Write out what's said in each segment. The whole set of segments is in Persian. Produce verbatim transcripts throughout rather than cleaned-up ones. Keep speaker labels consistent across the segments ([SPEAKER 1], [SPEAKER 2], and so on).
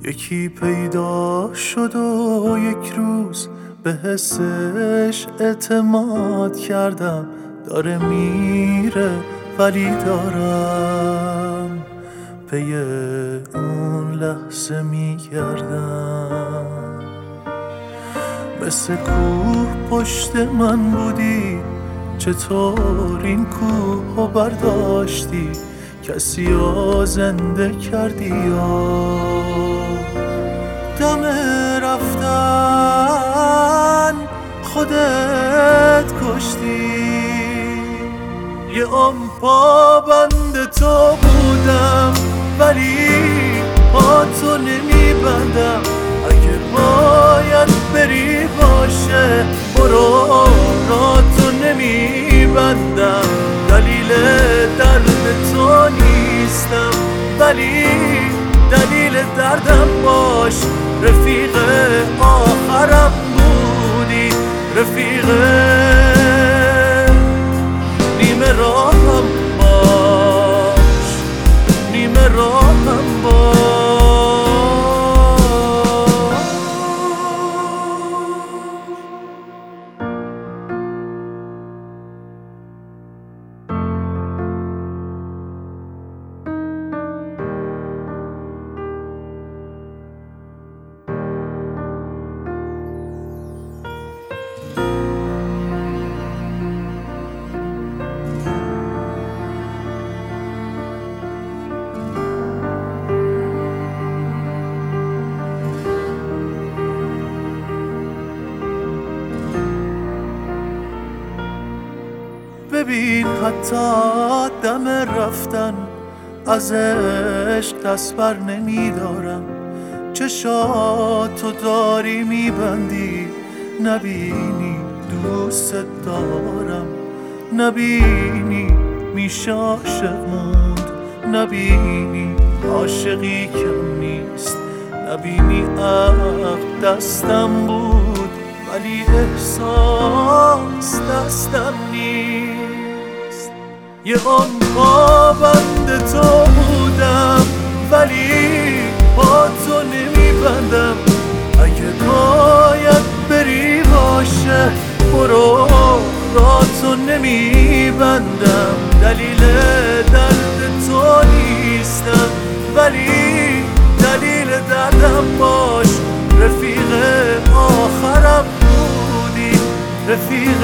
[SPEAKER 1] یکی پیدا شد و یک روز به حسش اعتماد کردم. داره میره ولی دارم پی اون لحظه میگردم. مثل کوه پشت من بودی، چطور این کوه رو برداشتی؟ کسی رو زنده کردی یا دم رفتن خودت کشتی؟ یه عمر پابند تو بودم ولی پا تو نمیبندم. اگه باید بری باشه برو، را تو نمیبندم. دلیل درد تو نیستم ولی دلیل دردم باش. رفیق آخرم بودی، رفیق نیمه راهم باش، نیمه راهم باش. ببین حتی دم رفتن از عشق دست بر نمیدارم. چشاتو داری میبندی، نبینی دوست دارم، نبینی میشه عاشق موند، نبینی عاشقی کم نیست، نبینی عقل دستم بود ولی احساس دستم نیست. یه عمر پابند تو بودم ولی با تو نمیبندم. اگه باید بری باشه برو، را تو نمیبندم. دلیل درد تو نیستم ولی دلیل دردم باش. رفیق آخرم بودی، رفیق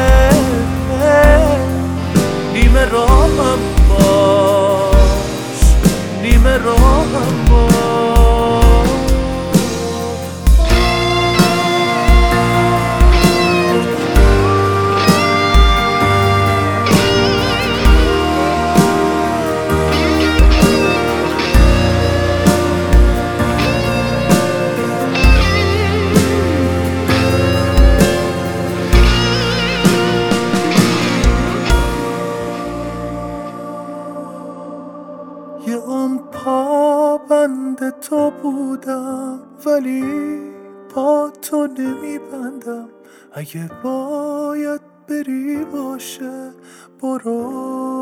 [SPEAKER 1] نیمه راهم باش، نیمه راهم باش. یه عمر پابند تو بودم ولی پا تو نمیبندم. اگه باید بری باشه برو،